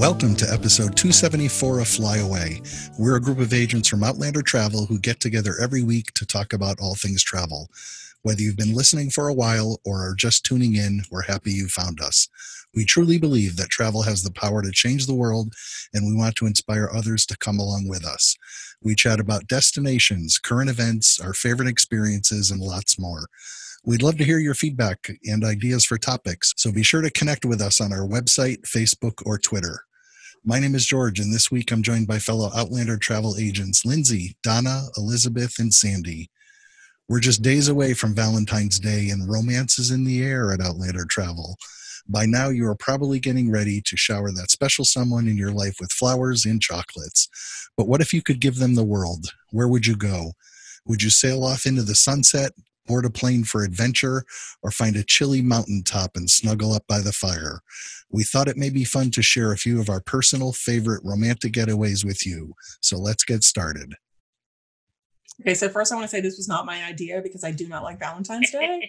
Welcome to episode 274 of Fly Away. We're a group of agents from Outlander Travel who get together every week to talk about all things travel. Whether you've been listening for a while or are just tuning in, we're happy you found us. We truly believe that travel has the power to change the world, and we want to inspire others to come along with us. We chat about destinations, current events, our favorite experiences, and lots more. We'd love to hear your feedback and ideas for topics, so be sure to connect with us on our website, Facebook, or Twitter. My name is George, and this week I'm joined by fellow Outlander travel agents Lindsay, Donna, Elizabeth, and Sandy. We're just days away from Valentine's Day, and romance is in the air at Outlander Travel. By now, you are probably getting ready to shower that special someone in your life with flowers and chocolates. But what if you could give them the world? Where would you go? Would you sail off into the sunset, board a plane for adventure, or find a chilly mountaintop and snuggle up by the fire? We thought it may be fun to share a few of our personal favorite romantic getaways with you. So let's get started. Okay, so first I want to say this was not my idea because I do not like Valentine's Day.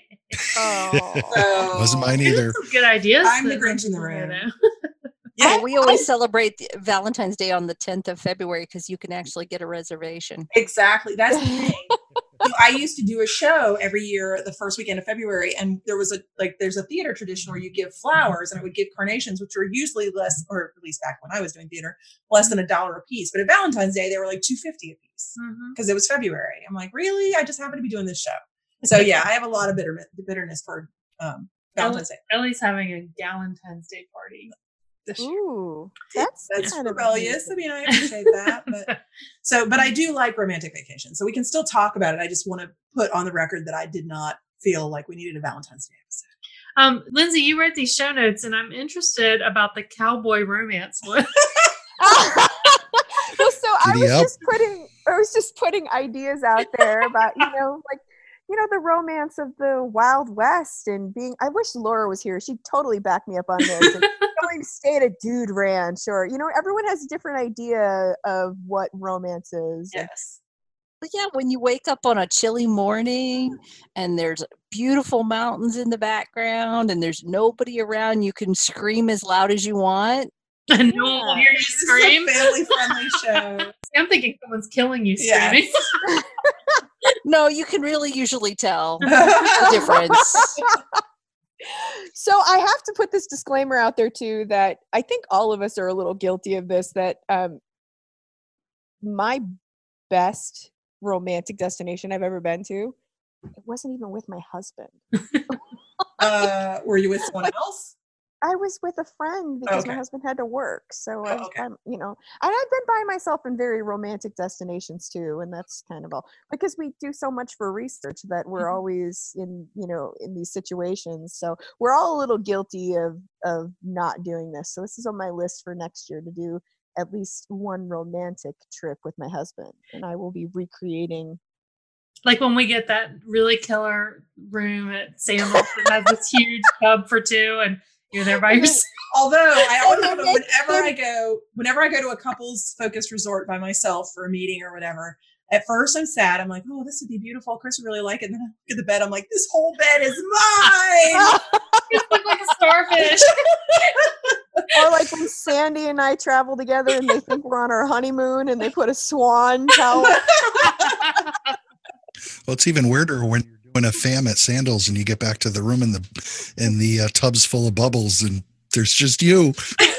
Wasn't mine either. Some good ideas. I'm the Grinch in the room. Yeah, we always celebrate Valentine's Day on the 10th of February because you can actually get a reservation. Exactly. That's the thing. I used to do a show every year the first weekend of February, and there's a theater tradition where you give flowers, and I would give carnations, which were usually less, or at least back when I was doing theater, less than $1 a piece. But at Valentine's Day, they were like $2.50 a piece because it was February. I'm like, really? I just happen to be doing this show. So yeah, I have a lot of bitterness for Valentine's Day. Ellie's having a Galentine's Day party. Ooh, that's kind rebellious. I mean, I appreciate that, but I do like romantic vacations, so we can still talk about it. I just want to put on the record that I did not feel like we needed a Valentine's Day episode. Lindsay, you wrote these show notes, and I'm interested about the cowboy romance one. Well, so I was just putting ideas out there about the romance of the Wild West and being. I wish Laura was here; she'd totally back me up on this. And going to stay at a dude ranch, or everyone has a different idea of what romance is. Yes. But yeah, when you wake up on a chilly morning and there's beautiful mountains in the background and there's nobody around, you can scream as loud as you want. And no one will hear you scream. This is a family-friendly show. I'm thinking someone's killing you screaming. Yes. No, you can really usually tell the difference. So I have to put this disclaimer out there too, that I think all of us are a little guilty of this, that my best romantic destination I've ever been to, it wasn't even with my husband. Were you with someone else? I was with a friend because my husband had to work. So and I've been by myself in very romantic destinations too. And that's kind of all because we do so much for research that we're always in these situations. So we're all a little guilty of not doing this. So this is on my list for next year to do at least one romantic trip with my husband. And I will be recreating. Like when we get that really killer room at Sandals that has this huge tub for two and you're there by yourself. Although I always know whenever I go to a couples focused resort by myself for a meeting or whatever, at first I'm sad. I'm like, oh, this would be beautiful. Chris would really like it. And then I look at the bed. I'm like, this whole bed is mine. You look like a starfish. Or like when Sandy and I travel together and they think we're on our honeymoon and they put a swan towel. Well, it's even weirder when you're doing a fam at Sandals and you get back to the room and the tub's full of bubbles and there's just you.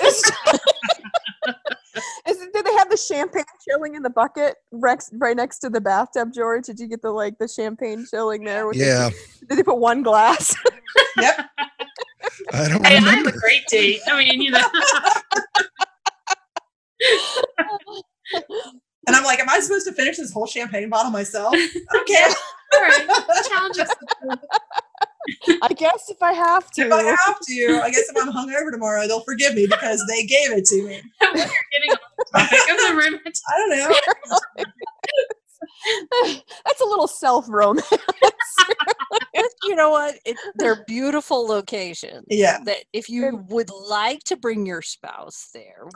Do they have the champagne chilling in the bucket right next to the bathtub, George? Did you get the champagne chilling there? Yeah. Did they put one glass? Yep. I don't remember. I have a great date. I mean, And I'm like, am I supposed to finish this whole champagne bottle myself? Okay. All right. Challenge us. I guess if I have to. If I have to. I guess if I'm hungover tomorrow, they'll forgive me because they gave it to me. When you're getting on the topic of the room. I don't know. That's a little self-romance. You know what? They're beautiful locations. Yeah. That if you would like to bring your spouse there,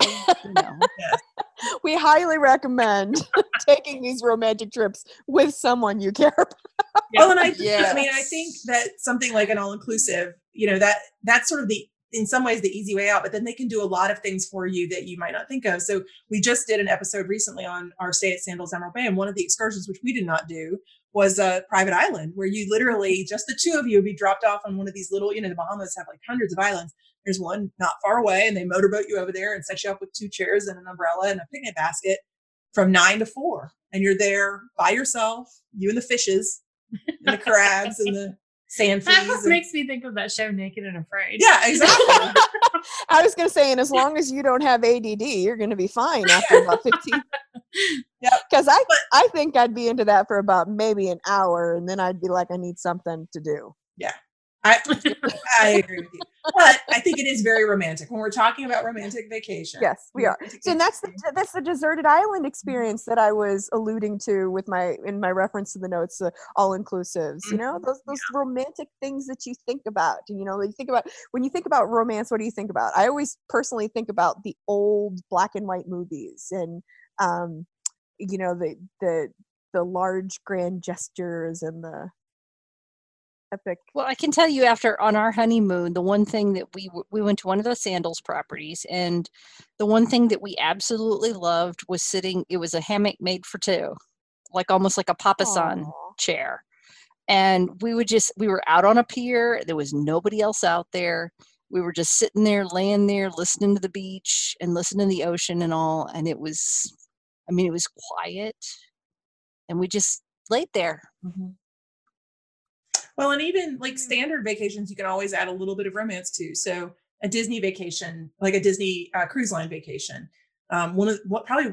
we highly recommend taking these romantic trips with someone you care about. Well, and I think that something like an all-inclusive, that's sort of the in some ways the easy way out, but then they can do a lot of things for you that you might not think of. So we just did an episode recently on our stay at Sandals Emerald Bay. And one of the excursions, which we did not do, was a private island where you literally, just the two of you would be dropped off on one of these little, the Bahamas have like hundreds of islands. There's one not far away and they motorboat you over there and set you up with 2 chairs and an umbrella and a picnic basket from 9 to 4. And you're there by yourself, you and the fishes and the crabs and the sand fleas. That makes me think of that show Naked and Afraid. Yeah, exactly. I was going to say, and as long as you don't have ADD, you're going to be fine after about 15. Yeah, because I think I'd be into that for about maybe an hour, and then I'd be like, I need something to do. Yeah, I agree with you. But I think it is very romantic when we're talking about romantic vacation. Yes, we are. So that's the deserted island experience that I was alluding to with my reference to the notes, all inclusives. Those romantic things that you think about. When you think about romance, what do you think about? I always personally think about the old black and white movies and the large grand gestures and the epic. Well, I can tell you, on our honeymoon, the one thing that we went to one of those Sandals properties, and the one thing that we absolutely loved was sitting. It was a hammock made for 2, like almost like a papasan chair, and we were out on a pier. There was nobody else out there. We were just sitting there, laying there, listening to the beach and listening to the ocean and all. And it was quiet, and we just laid there. Mm-hmm. Well, and even like standard vacations, you can always add a little bit of romance too. So a Disney vacation, like a Disney cruise line vacation, one of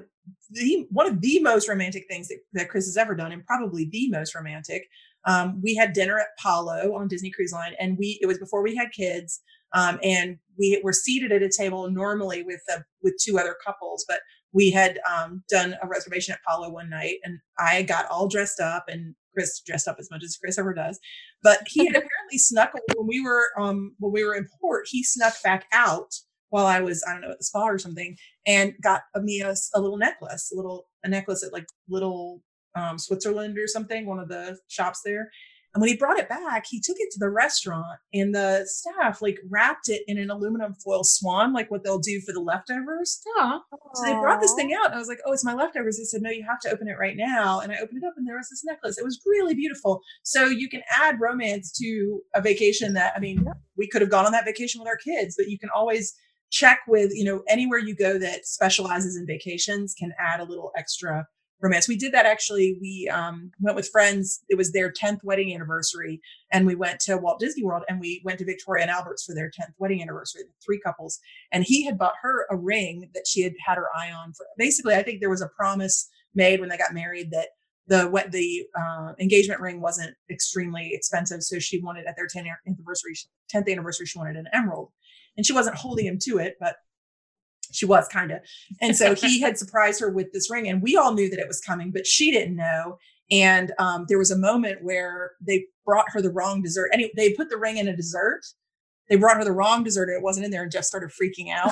the most romantic things that Chris has ever done, and probably the most romantic. We had dinner at Palo on Disney Cruise Line, and it was before we had kids, and we were seated at a table normally with 2 other couples, but we had done a reservation at Palo one night, and I got all dressed up, and Chris dressed up as much as Chris ever does. But he had apparently snuck when we were in port. He snuck back out while I was, I don't know, at the spa or something, and got me a little necklace, a necklace at like Little Switzerland or something, one of the shops there. And when he brought it back, he took it to the restaurant, and the staff like wrapped it in an aluminum foil swan, like what they'll do for the leftovers. Oh. So they brought this thing out, and I was like, oh, it's my leftovers. They said, no, you have to open it right now. And I opened it up, and there was this necklace. It was really beautiful. So you can add romance to a vacation that, we could have gone on that vacation with our kids, but you can always check with, anywhere you go that specializes in vacations can add a little extra romance. We did that actually. We went with friends. It was their 10th wedding anniversary, and we went to Walt Disney World, and we went to Victoria and Albert's for their 10th wedding anniversary, 3 couples. And he had bought her a ring that she had her eye on for. Basically, I think there was a promise made when they got married that the engagement ring wasn't extremely expensive, so she wanted at their 10th anniversary, she wanted an emerald, and she wasn't holding him to it, but she was kind of. And so he had surprised her with this ring, and we all knew that it was coming, but she didn't know. And there was a moment where they brought her the wrong dessert. Anyway, they put the ring in a dessert. They brought her the wrong dessert, and it wasn't in there, and Jeff started freaking out.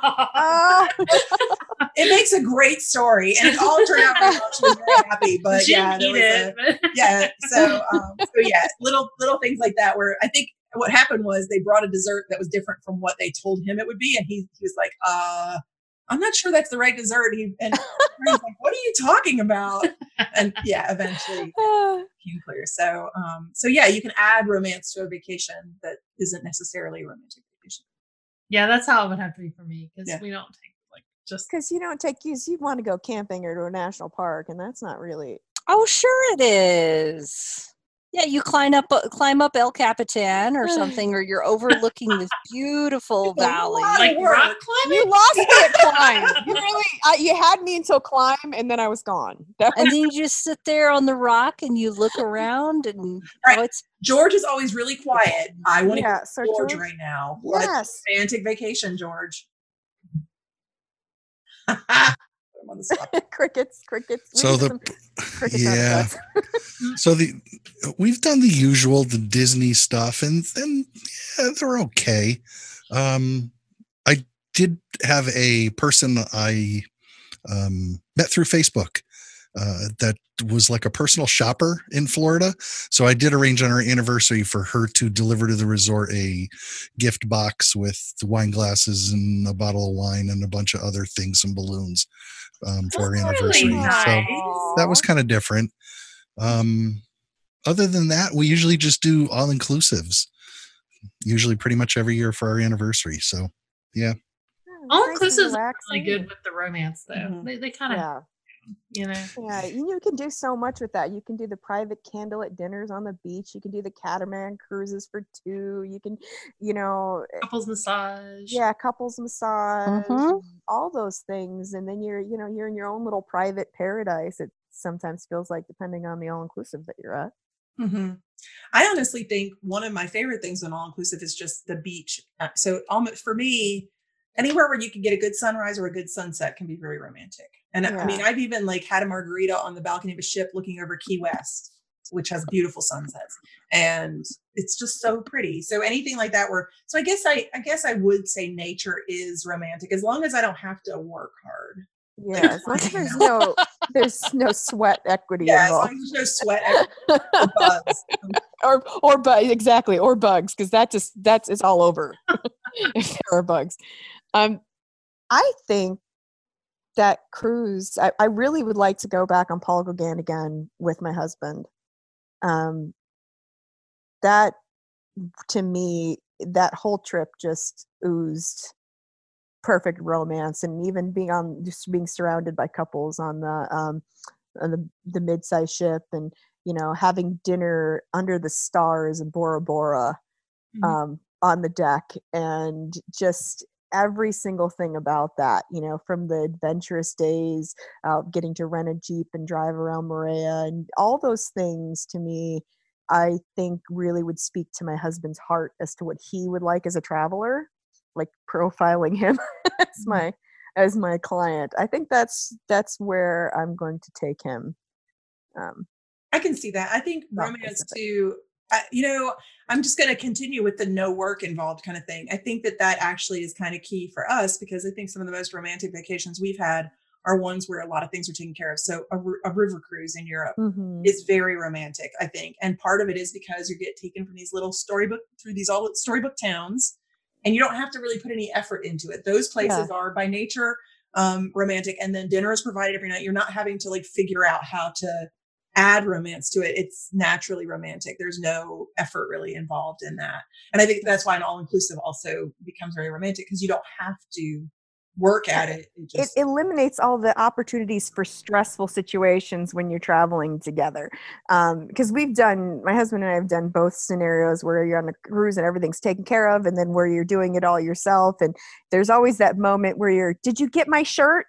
It makes a great story, and it all turned out very well. She was very happy, but she yeah, didn't eat it. Yeah. So yeah, little things like that. Where I think what happened was they brought a dessert that was different from what they told him it would be, and he was like, I'm not sure that's the right dessert. And he was like, what are you talking about? And yeah, eventually came clear. So yeah, you can add romance to a vacation that isn't necessarily a romantic vacation. Yeah, that's how it would have to be for me, because we don't take just because you want to go camping or to a national park, and that's not really. Oh, sure it is. Yeah, you climb up El Capitan or something, or you're overlooking this beautiful valley. Like rock climbing? You lost me at climb. You really, you had me until climb, and then I was gone. And then you just sit there on the rock and you look around, and George is always really quiet. I want to get George right now. Yes, romantic vacation, George. On the spot. crickets. So we've done the usual, the Disney stuff, and yeah, they're okay. I did have a person I met through Facebook that was like a personal shopper in Florida. So I did arrange on our anniversary for her to deliver to the resort a gift box with wine glasses and a bottle of wine and a bunch of other things, some balloons for our That's anniversary. really nice. So that was kind of different. Other than that, we usually just do all inclusives, usually pretty much every year for our anniversary. So yeah. All inclusives are really good with the romance though. Mm-hmm. They kind of, you know. Yeah, you can do so much with that. You can do the private candlelit dinners on the beach. You can do the catamaran cruises for two. You can, couples massage. Yeah, couples massage. All those things, and then you're in your own little private paradise. It sometimes feels like, depending on the all inclusive that you're at. Mm-hmm. I honestly think one of my favorite things on all inclusive is just the beach. So for me, anywhere where you can get a good sunrise or a good sunset can be very romantic. And I mean, I've even had a margarita on the balcony of a ship looking over Key West, which has beautiful sunsets, and it's just so pretty. So anything like that so I guess I would say nature is romantic, as long as I don't have to work hard. Yeah, as long as there's no sweat equity involved. As long as there's no sweat equity or bugs. or bugs, exactly, or bugs, because it's all over if there are bugs. I think that cruise, I really would like to go back on Paul Gauguin again with my husband. That, to me, that whole trip just oozed perfect romance, and even being surrounded by couples on the mid-size ship, and having dinner under the stars in Bora Bora on the deck, and just every single thing about that, from the adventurous days, getting to rent a Jeep and drive around Moorea, and all those things, to me, I think really would speak to my husband's heart as to what he would like as a traveler, like profiling him as my client. I think that's where I'm going to take him. I can see that. I think romance too, I'm just going to continue with the no work involved kind of thing. I think that actually is kind of key for us, because I think some of the most romantic vacations we've had are ones where a lot of things are taken care of. So a river cruise in Europe is very romantic, I think. And part of it is because you get taken from these little storybook towns, and you don't have to really put any effort into it. Those places are by nature romantic, and then dinner is provided every night. You're not having to figure out how to add romance to it. It's naturally romantic. There's no effort really involved in that. And I think that's why an all-inclusive also becomes very romantic, because you don't have to work at it. It eliminates all the opportunities for stressful situations when you're traveling together. Because my husband and I have done both scenarios where you're on a cruise and everything's taken care of, and then where you're doing it all yourself. And there's always that moment where did you get my shirt?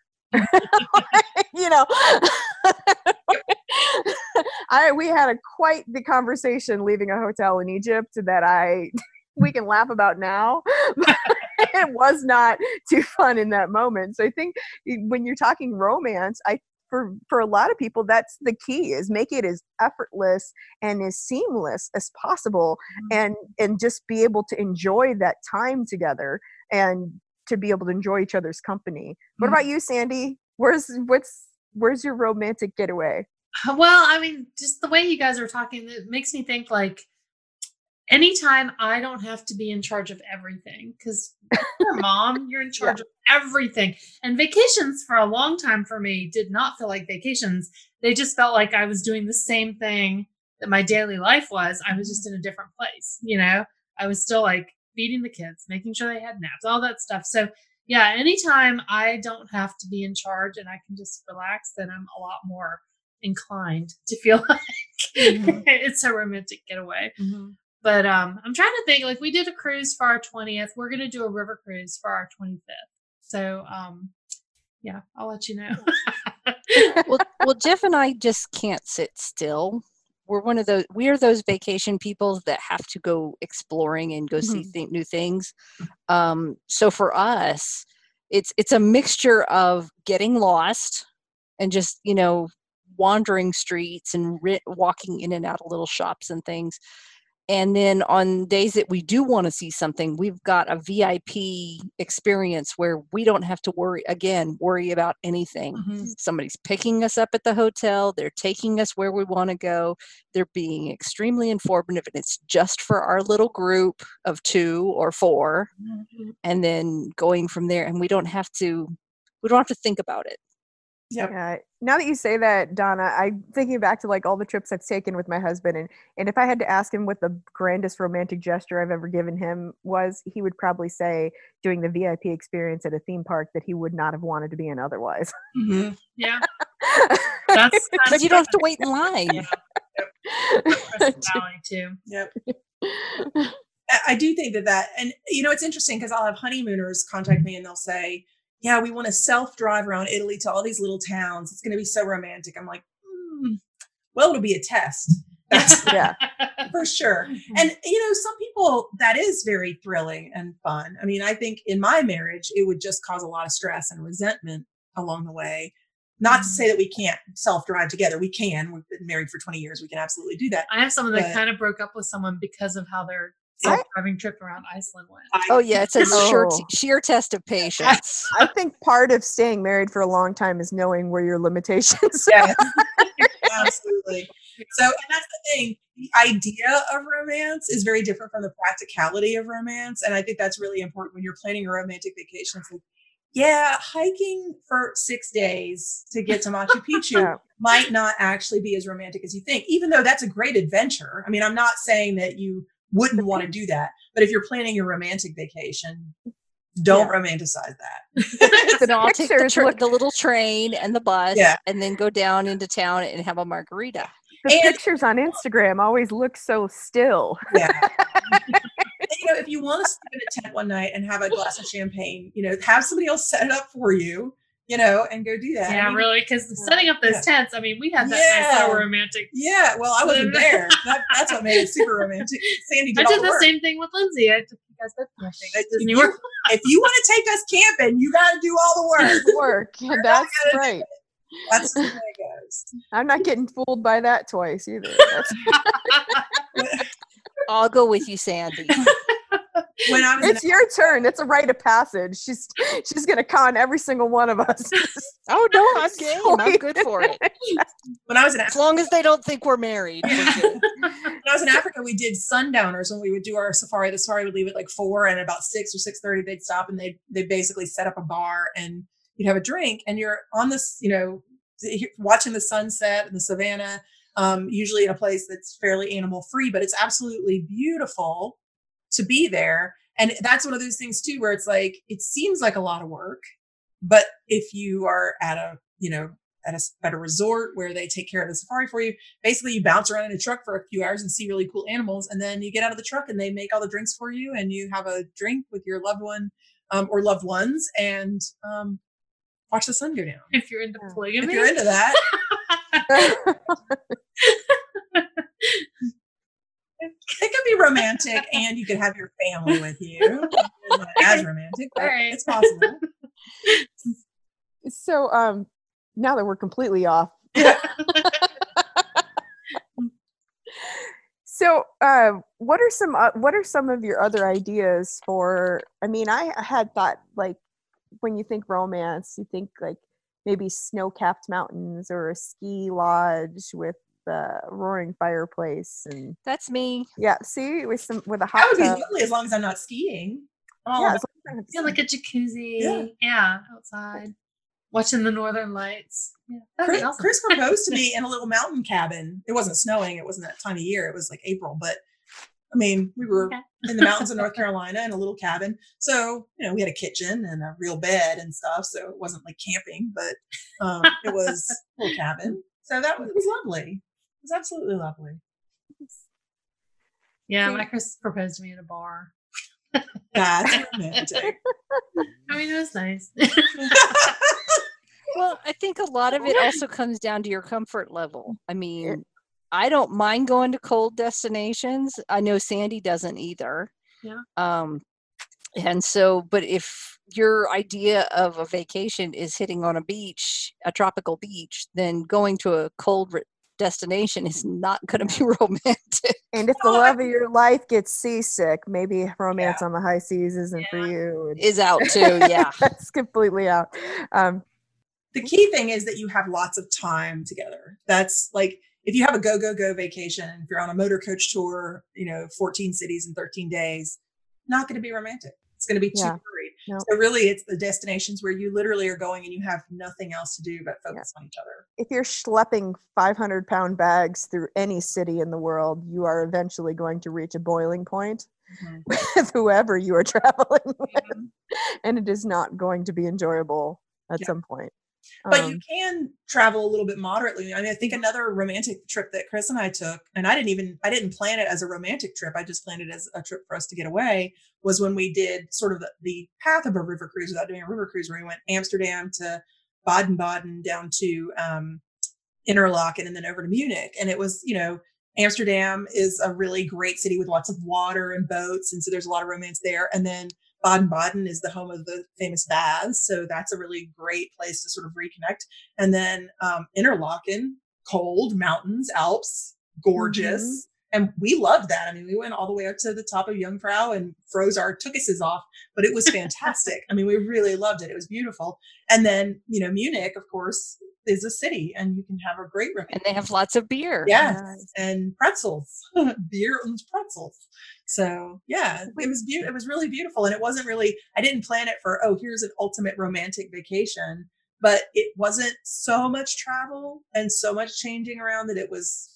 We had quite the conversation leaving a hotel in Egypt that we can laugh about now, but it was not too fun in that moment. So I think when you're talking romance, for a lot of people, that's the key, is make it as effortless and as seamless as possible, and just be able to enjoy that time together, and to be able to enjoy each other's company. What about you, Sandy? Where's your romantic getaway? Well, I mean, just the way you guys are talking, it makes me think anytime I don't have to be in charge of everything, because you're a mom, you're in charge of everything. And vacations for a long time for me did not feel like vacations. They just felt like I was doing the same thing that my daily life was. I was just in a different place. I was still feeding the kids, making sure they had naps, all that stuff. So yeah, anytime I don't have to be in charge and I can just relax, then I'm a lot more inclined to feel like it's a romantic getaway. But I'm trying to think, we did a cruise for our 20th. We're going to do a river cruise for our 25th. So yeah, I'll let you know. well, Jeff and I just can't sit still. We are those vacation people that have to go exploring and go see new things. So for us, it's a mixture of getting lost and just, wandering streets and walking in and out of little shops and things. And then on days that we do want to see something, we've got a VIP experience where we don't have to worry about anything. Somebody's picking us up at the hotel. They're taking us where we want to go. They're being extremely informative, and it's just for our little group of 2 or 4, and then going from there. And we don't have to think about it. Yep. Yeah. Now that you say that, Donna, I'm thinking back to like all the trips I've taken with my husband, and if I had to ask him what the grandest romantic gesture I've ever given him was, he would probably say doing the VIP experience at a theme park that he would not have wanted to be in otherwise. Yeah. That's but you don't have to wait in line. Personality too. Yep. I do think that, and it's interesting because I'll have honeymooners contact me and they'll say, yeah, we want to self-drive around Italy to all these little towns. It's going to be so romantic. I'm like, well, it'll be a test. That's for sure. And, some people, that is very thrilling and fun. I mean, I think in my marriage, it would just cause a lot of stress and resentment along the way. Not to say that we can't self-drive together. We can. We've been married for 20 years. We can absolutely do that. I have someone that kind of broke up with someone because of how their self-driving trip around Iceland went. Oh yeah, it's a sheer test of patience. I think part of staying married for a long time is knowing where your limitations are. Absolutely. So, and that's the thing. The idea of romance is very different from the practicality of romance, and I think that's really important when you're planning a romantic vacation. It's like, hiking for 6 days to get to Machu Picchu might not actually be as romantic as you think, even though that's a great adventure. I mean, I'm not saying that you wouldn't want to do that, but if you're planning your romantic vacation, don't romanticize that. I'll take the little train and the bus and then go down into town and have a margarita. The pictures on Instagram always look so still. Yeah. If you want to sleep in a tent one night and have a glass of champagne, have somebody else set it up for you, and go do that. Yeah, really, because setting up those tents, I mean, we had that nice romantic. Yeah, well, I wasn't there. That's what made it super romantic. Sandy did the work. Same thing with Lindsay. I took you guys both to my thing. If you want to take us camping, you got to do all the work. That's right. That's the way it goes. I'm not getting fooled by that twice either. I'll go with you, Sandy. It's your turn. It's a rite of passage. She's gonna con every single one of us. Oh no, I'm game. I'm good for it. When I was in as long as they don't think we're married. We're good. When I was in Africa, we did sundowners when we would do our safari. The safari would leave at like 4, and about 6 or 6:30 they'd stop and they basically set up a bar and you'd have a drink and you're on this, watching the sunset in the savannah, usually in a place that's fairly animal free, but it's absolutely beautiful to be there. And that's one of those things too, where it's like, it seems like a lot of work, but if you are at a resort where they take care of the safari for you, basically you bounce around in a truck for a few hours and see really cool animals. And then you get out of the truck and they make all the drinks for you and you have a drink with your loved one, or loved ones, and, watch the sun go down. If you're into polygamy. If you're into that. It could be romantic and you could have your family with you. Not as romantic, but it's possible. So now that we're completely off. So what are some of your other ideas for, I mean, I had thought, like, when you think romance, you think like maybe snow-capped mountains or a ski lodge with a roaring fireplace, and that's me. Yeah, see, with a hot that would tub. be lovely as long as I'm not skiing. Yeah, like a jacuzzi. Yeah, outside watching the northern lights. Yeah, awesome. Chris proposed to me in a little mountain cabin. It wasn't snowing. It wasn't that time of year. It was like April, but I mean, we were in the mountains of North Carolina in a little cabin. So, we had a kitchen and a real bed and stuff. So it wasn't like camping, but it was a little cabin. So it was lovely. It was absolutely lovely. Yeah, my Chris proposed to me in a bar. That's romantic. I mean, it was nice. Well, I think a lot of it also comes down to your comfort level. I mean, I don't mind going to cold destinations. I know Sandy doesn't either. Yeah. And so, but if your idea of a vacation is hitting on a beach, a tropical beach, then going to a cold destination is not going to be romantic. And if the love of your life gets seasick, maybe romance on the high seas isn't for you. Is out too. Yeah. That's completely out. The key thing is that you have lots of time together. That's like, if you have a go vacation, if you're on a motor coach tour, 14 cities in 13 days, not going to be romantic. It's going to be too hurried. No. So really, it's the destinations where you literally are going and you have nothing else to do but focus on each other. If you're schlepping 500-pound bags through any city in the world, you are eventually going to reach a boiling point with whoever you are traveling with. And it is not going to be enjoyable at some point. But you can travel a little bit moderately. I mean, I think another romantic trip that Chris and I took, and I didn't plan it as a romantic trip. I just planned it as a trip for us to get away, was when we did sort of the path of a river cruise without doing a river cruise, where we went Amsterdam to Baden-Baden down to Interlaken and then over to Munich. And it was, Amsterdam is a really great city with lots of water and boats. And so there's a lot of romance there. And then Baden-Baden is the home of the famous baths. So that's a really great place to sort of reconnect. And then Interlaken, cold, mountains, Alps, gorgeous. And we loved that. I mean, we went all the way up to the top of Jungfrau and froze our tuchuses off, but it was fantastic. I mean, we really loved it. It was beautiful. And then, Munich, of course, is a city and you can have a great room. And they have lots of beer. Yes. And pretzels, beer and pretzels. So yeah, it was beautiful. It was really beautiful. And it wasn't really, I didn't plan it for, here's an ultimate romantic vacation, but it wasn't so much travel and so much changing around that it was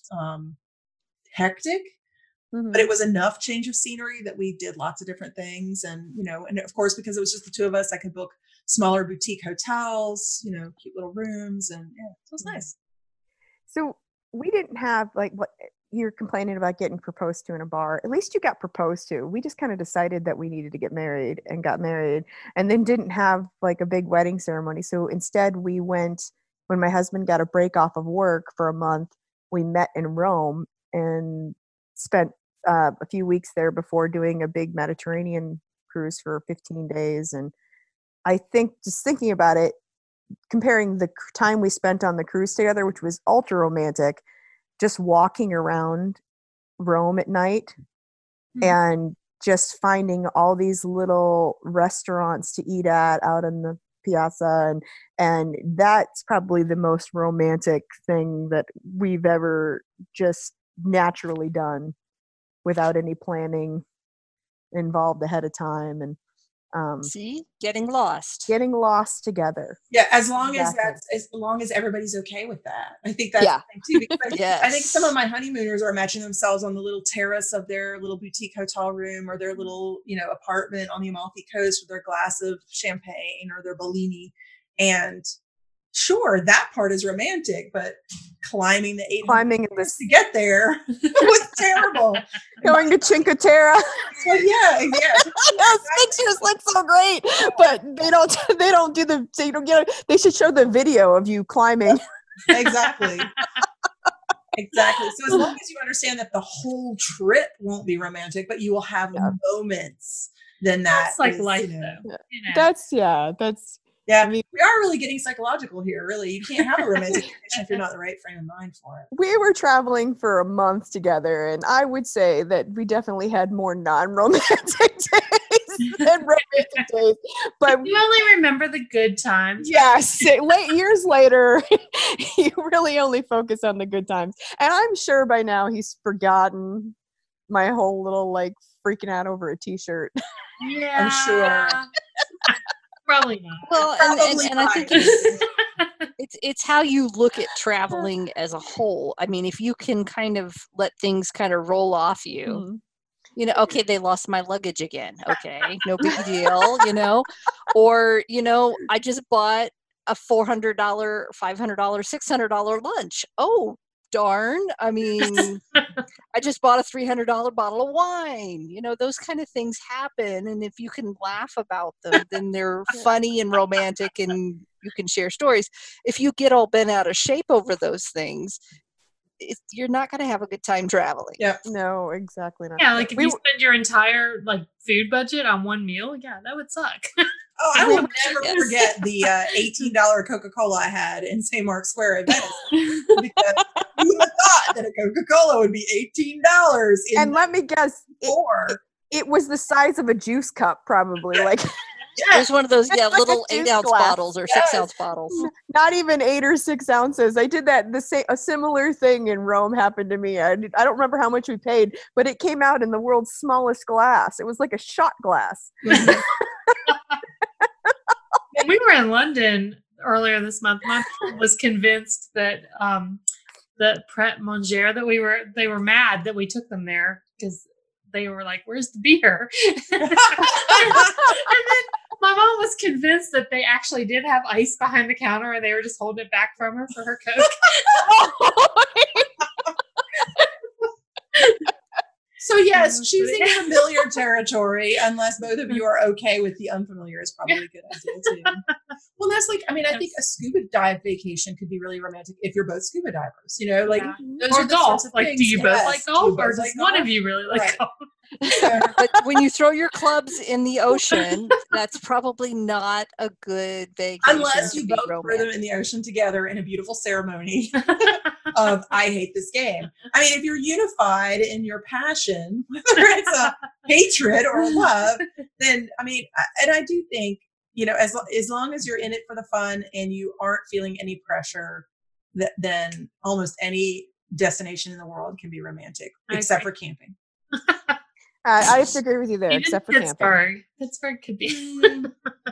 hectic, but it was enough change of scenery that we did lots of different things. And, and of course, because it was just the two of us, I could book smaller boutique hotels, cute little rooms. And yeah, it was nice. So we didn't have like what you're complaining about getting proposed to in a bar. At least you got proposed to. We just kind of decided that we needed to get married and got married and then didn't have like a big wedding ceremony. So instead we went, when my husband got a break off of work for a month, we met in Rome and spent a few weeks there before doing a big Mediterranean cruise for 15 days. And I think just thinking about it, comparing the time we spent on the cruise together, which was ultra romantic, just walking around Rome at night and just finding all these little restaurants to eat at out in the piazza. And that's probably the most romantic thing that we've ever just naturally done without any planning involved ahead of time. And see, getting lost together. Yeah, as long as everybody's okay with that. I think that's the thing too, because I think some of my honeymooners are imagining themselves on the little terrace of their little boutique hotel room or their little, apartment on the Amalfi Coast with their glass of champagne or their Bellini. And sure, that part is romantic, but climbing the 800 meters to get there was terrible. Going to Cinque Terre. So yeah. Those pictures look so great, but they don't do the, so you don't get it. They should show the video of you climbing. Exactly. So as long as you understand that the whole trip won't be romantic, but you will have moments, then that's like life though. That's yeah, I mean, we are really getting psychological here. Really, you can't have a romantic vacation if you're not in the right frame of mind for it. We were traveling for a month together, and I would say that we definitely had more non-romantic days than romantic days. But you only remember the good times. Yes, years later, you really only focus on the good times. And I'm sure by now he's forgotten my whole little freaking out over a T-shirt. Yeah, I'm sure. Probably not. Well, and I think it's how you look at traveling as a whole. I mean, if you can kind of let things kind of roll off you, okay, they lost my luggage again. Okay, no big deal, or, I just bought a $400, $500, $600 lunch. Oh, darn. I mean, I just bought a $300 bottle of wine. Those kind of things happen. And if you can laugh about them, then they're funny and romantic and you can share stories. If you get all bent out of shape over those things, you're not going to have a good time traveling. Yeah. No, exactly not. Yeah, if you spend your entire food budget on one meal, that would suck. Oh, I will never forget the $18 Coca-Cola I had in St. Mark's Square in Venice. Because who would have thought that a Coca-Cola would be $18? And let me guess, it was the size of a juice cup, probably. Like it was one of those little 8-ounce bottles or 6-ounce bottles. Not even 8 or 6 ounces. I did that. A similar thing in Rome happened to me. I don't remember how much we paid, but it came out in the world's smallest glass. It was like a shot glass. When we were in London earlier this month, my mom was convinced that the Pret Manger that they were mad that we took them there because they were like, "Where's the beer?" and then my mom was convinced that they actually did have ice behind the counter and they were just holding it back from her for her Coke. So yes, choosing familiar territory, unless both of you are okay with the unfamiliar, is probably a good idea too. Well, that's like, I mean, I think a scuba dive vacation could be really romantic if you're both scuba divers. You know, like those are golf. Like, do you both like golf, or does one of you really like golf? But when you throw your clubs in the ocean, that's probably not a good vacation. Unless you both throw them in the ocean together in a beautiful ceremony of "I hate this game." I mean, if you're unified in your passion, whether it's a hatred or love, then I mean, and I do think, you know, as long as you're in it for the fun and you aren't feeling any pressure, then almost any destination in the world can be romantic, except for camping. I have to agree with you there, except for Pittsburgh. camping. Pittsburgh could be.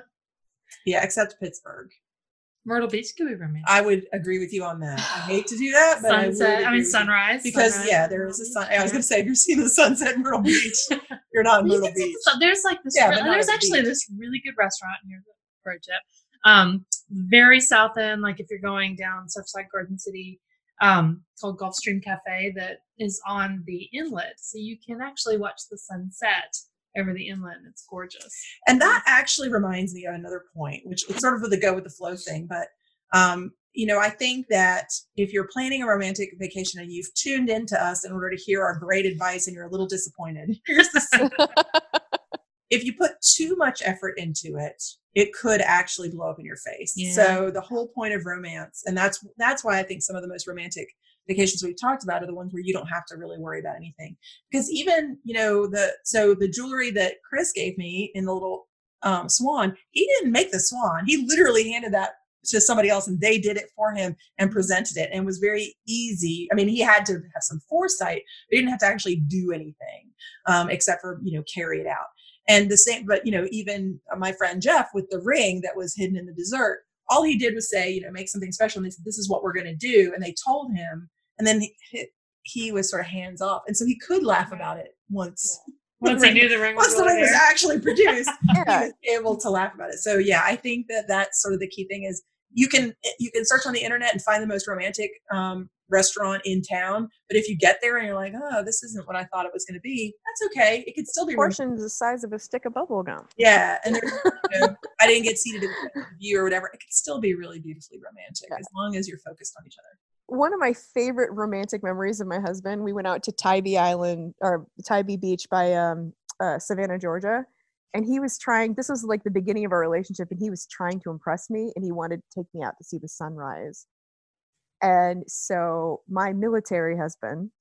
Yeah, except Pittsburgh. Myrtle Beach could be romantic. I would agree with you on that. I hate to do that, but sunrise. Because sunrise, there is a sun. I was going to say, if you're seeing the sunset in Myrtle Beach, you're not in Myrtle Beach. There's like this. There's actually this really good restaurant near the Pro Tip. Very south end. Like if you're going down Surfside Garden City. Called Gulfstream Cafe that is on the inlet, so you can actually watch the sunset over the inlet, and it's gorgeous. And that actually reminds me of another point, which it's sort of the go with the flow thing, but you know, I think that if you're planning a romantic vacation and you've tuned into us in order to hear our great advice and you're a little disappointed, here's the secret. If you put too much effort into it, it could actually blow up in your face. Yeah. So the whole point of romance, and that's why I think some of the most romantic vacations we've talked about are the ones where you don't have to really worry about anything. Because even, you know, the jewelry that Chris gave me in the little swan, he didn't make the swan. He literally handed that to somebody else and they did it for him and presented it, and it was very easy. I mean, he had to have some foresight, but he didn't have to actually do anything except for, you know, carry it out. And the same, but, you know, even my friend Jeff with the ring that was hidden in the dessert, all he did was say, you know, make something special. And they said, this is what we're going to do. And they told him, and then he was sort of hands off. And so he could laugh about it once he knew the ring was actually produced, he was able to laugh about it. So yeah, I think that's sort of the key thing is you can search on the internet and find the most romantic restaurant in town, but if you get there and you're like, oh, this isn't what I thought it was going to be, that's okay. It could still be portions the size of a stick of bubble gum. Yeah, and there's, you know, I didn't get seated in the view or whatever. It could still be really beautifully romantic as long as you're focused on each other. One of my favorite romantic memories of my husband, we went out to Tybee Island or Tybee Beach by Savannah, Georgia. And he was trying, this was like the beginning of our relationship, and he was trying to impress me, and he wanted to take me out to see the sunrise. And so my military husband,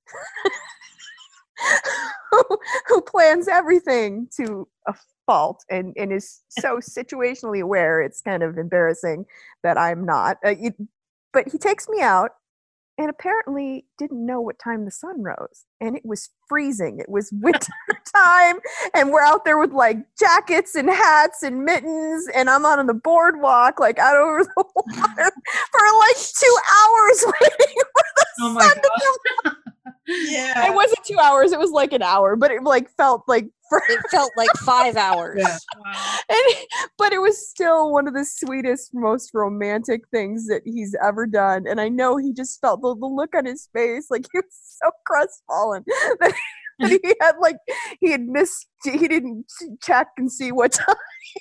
who plans everything to a fault and is so situationally aware, it's kind of embarrassing that I'm not. But he takes me out and apparently didn't know what time the sun rose. And it was freezing. It was winter time. And we're out there with like jackets and hats and mittens. And I'm on the boardwalk, like out over the water for like 2 hours waiting for the sun to come. Yeah. It wasn't 2 hours. It was like an hour, but it like felt like it felt like 5 hours. Yeah. Wow. But it was still one of the sweetest, most romantic things that he's ever done. And I know he just felt the look on his face, like he was so crestfallen that he didn't check and see what time.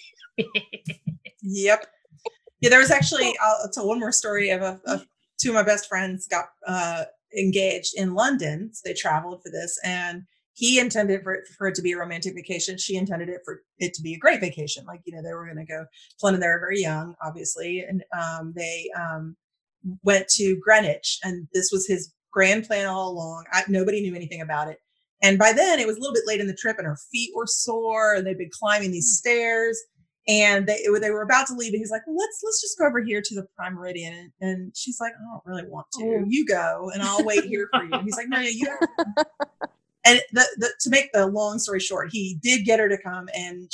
Yep. Yeah, there was actually, I'll tell one more story of two of my best friends got engaged in London. So they traveled for this, and he intended for it to be a romantic vacation. She intended it for it to be a great vacation. Like, they were going to go to London. They were very young, obviously. And they went to Greenwich, and this was his grand plan all along. Nobody knew anything about it. And by then it was a little bit late in the trip, and her feet were sore, and they'd been climbing these stairs, and they were about to leave. And he's like, well, let's just go over here to the Prime Meridian. And she's like, I don't really want to. You go, and I'll wait here for you. And he's like, no, you have to. And to make the long story short, he did get her to come, and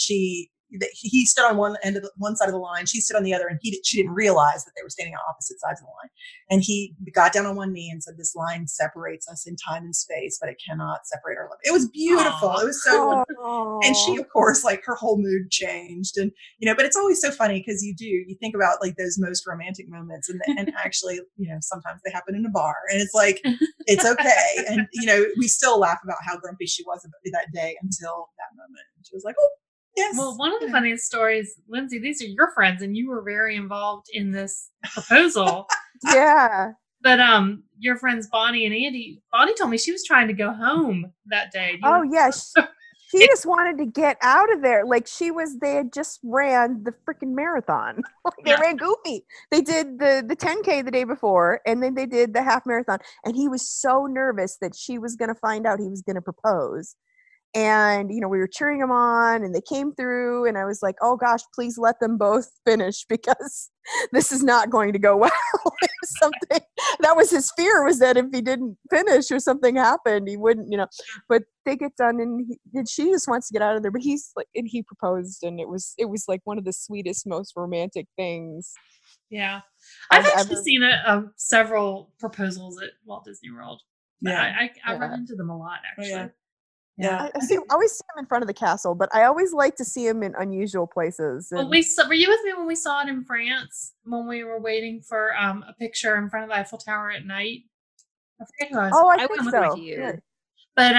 he stood on one side of the line. She stood on the other, and she didn't realize that they were standing on opposite sides of the line. And he got down on one knee and said, this line separates us in time and space, but it cannot separate our love. It was beautiful. Aww. It was so wonderful. And she, of course, like, her whole mood changed. And, but it's always so funny because you think about like those most romantic moments, and actually, sometimes they happen in a bar, and it's like, it's okay. And, we still laugh about how grumpy she was that day until that moment. And she was like, oh, yes. Well, one of the funniest stories, Lindsay, these are your friends, and you were very involved in this proposal. Yeah. But your friends Bonnie and Andy, Bonnie told me she was trying to go home that day. She just wanted to get out of there. Like, they had just ran the freaking marathon. They ran goofy. They did the 10K the day before, and then they did the half marathon. And he was so nervous that she was going to find out he was going to propose. And, we were cheering them on, and they came through, and I was like, oh gosh, please let them both finish, because this is not going to go well. Something that was his fear, was that if he didn't finish or something happened, he wouldn't, but they get done, and she just wants to get out of there. But he's like, and he proposed, and it was like one of the sweetest, most romantic things. Yeah. I've actually seen several proposals at Walt Disney World. Yeah. I run into them a lot, actually. Oh, yeah. Yeah, I always see him in front of the castle, but I always like to see him in unusual places. Well, were you with me when we saw it in France, when we were waiting for a picture in front of the Eiffel Tower at night? I forget who I was. Oh, I think so. With you. Good. But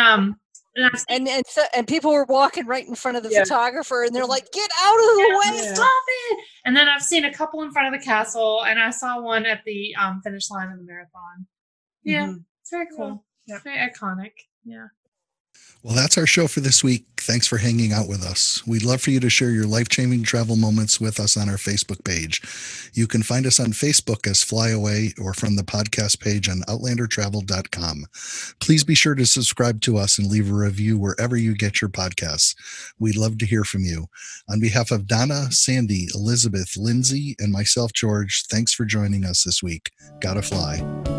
and people were walking right in front of the photographer, and they're like, "Get out of the way! Stop it!" And then I've seen a couple in front of the castle, and I saw one at the finish line of the marathon. Yeah, it's very cool. Yeah. It's very iconic. Yeah. Well, that's our show for this week. Thanks for hanging out with us. We'd love for you to share your life-changing travel moments with us on our Facebook page. You can find us on Facebook as Fly Away, or from the podcast page on outlandertravel.com. Please be sure to subscribe to us and leave a review wherever you get your podcasts. We'd love to hear from you. On behalf of Donna, Sandy, Elizabeth, Lindsay, and myself, George, thanks for joining us this week. Gotta fly.